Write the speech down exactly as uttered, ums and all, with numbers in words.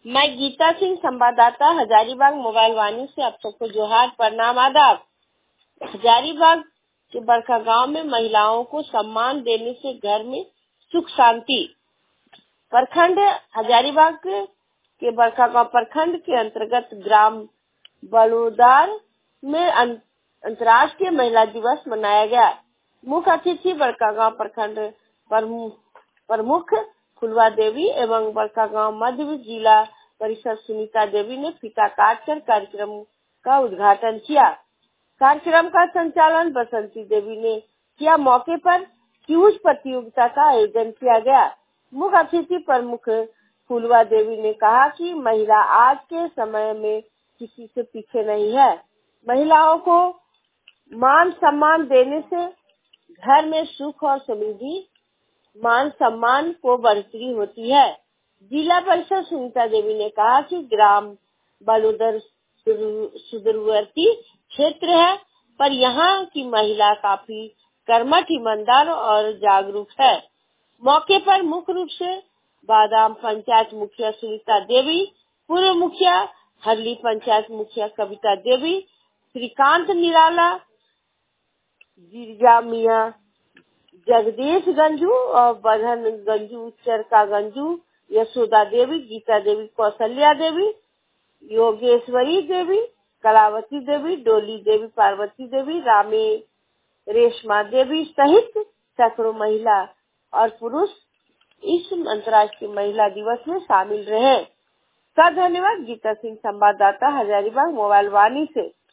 मैं गीता सिंह, संवाददाता हजारीबाग मोबाइल वाणी से आप सबको जोहार, प्रणाम, आदाब। हजारीबाग के बरखा गांव में महिलाओं को सम्मान देने से घर में सुख शांति। प्रखंड हजारीबाग के बरखा गांव प्रखंड के अंतर्गत ग्राम बलुदार में अंतर्राष्ट्रीय महिला दिवस मनाया गया। मुख्य अतिथि बरखा गांव प्रखंड प्रमुख फुलवा देवी एवं बरखा गांव मध्य जिला परिषद सुनीता देवी ने फीता काटकर कार्यक्रम का उद्घाटन किया। कार्यक्रम का संचालन बसंती देवी ने किया। मौके पर क्यूज प्रतियोगिता का आयोजन किया गया। मुख्य अतिथि प्रमुख फुलवा देवी ने कहा कि महिला आज के समय में किसी से पीछे नहीं है। महिलाओं को मान सम्मान देने से घर में सुख और समृद्धि, मान सम्मान को बढ़ोतरी होती है। जिला परिषद सुनीता देवी ने कहा कि ग्राम बलुदर सुदूरवर्ती क्षेत्र है, पर यहाँ की महिला काफी कर्मठ, ईमानदार और जागरूक है। मौके पर मुख्य रूप से बादाम पंचायत मुखिया सुनीता देवी, पूर्व मुखिया हरली पंचायत मुखिया कविता देवी, श्रीकांत निराला, गिरजा मिया, जगदीश गंजू और बधन गंजू, चरका गंजू, यशोदा देवी, गीता देवी, कौशल्या देवी, योगेश्वरी देवी, कलावती देवी, डोली देवी, पार्वती देवी, रामे रेशमा देवी सहित सैकड़ों महिला और पुरुष इस अंतर्राष्ट्रीय महिला दिवस में शामिल रहे। का धन्यवाद। गीता सिंह, संवाददाता हजारीबाग मोबाइल वाणी से।